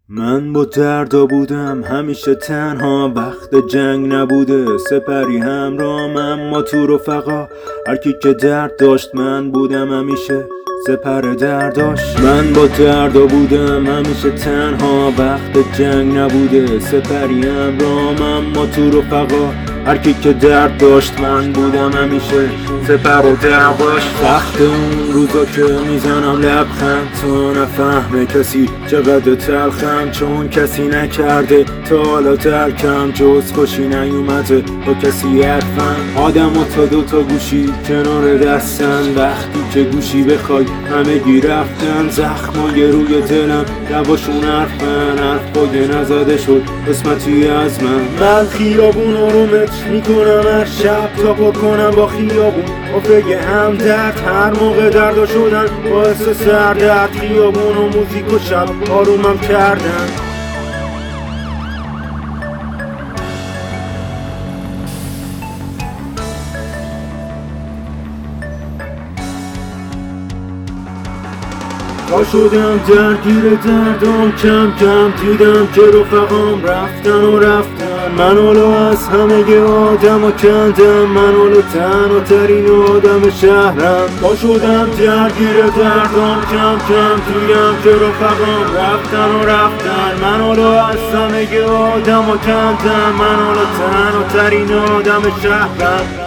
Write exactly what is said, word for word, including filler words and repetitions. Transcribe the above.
من با دردا بودم همیشه تنها، وقت جنگ نبوده سپری همراهم، اما تو رفقا هر کی که درد داشت من بودم همیشه سپر درداش. من با دردا بودم همیشه تنها، وقت جنگ نبوده سپری همراهم، اما تو رفقا هر کی که درد داشت من بودم همیشه سپر و درداش. وقت اون روزا که میزنم لبخند تا نفهمه کسی چقدر تلخم، چون کسی نکرده تا حالا ترکم، جز خوشی نیومده با کسی حرفم. آدم و تا دو تا گوشی کنار دستن، وقتی که گوشی بخوای همه گی رفتن. زخمای روی دلم لباشون حرفن، حرفای نزده شد قسمتی از من. من خیابون رو متر میکنم هر شب تا پر کنم با خیابون افق همدرد. هر موقع دردا شدن باعث سردرد، خیابون و موزیک و شب آرومم کردن. پا شدم درگیر دردم، کم کم دیدم که رفقام رفتن و رفتن. من اولو از همه آدم ها کندم، من اولو تنها ترین آدم شهرم. پا شدم درگیر دردم، کم کم دیدم که رفقام رفتن و رفتن. من اولو از همه آدم ها کندم، من اولو تنها ترین آدم شهرم.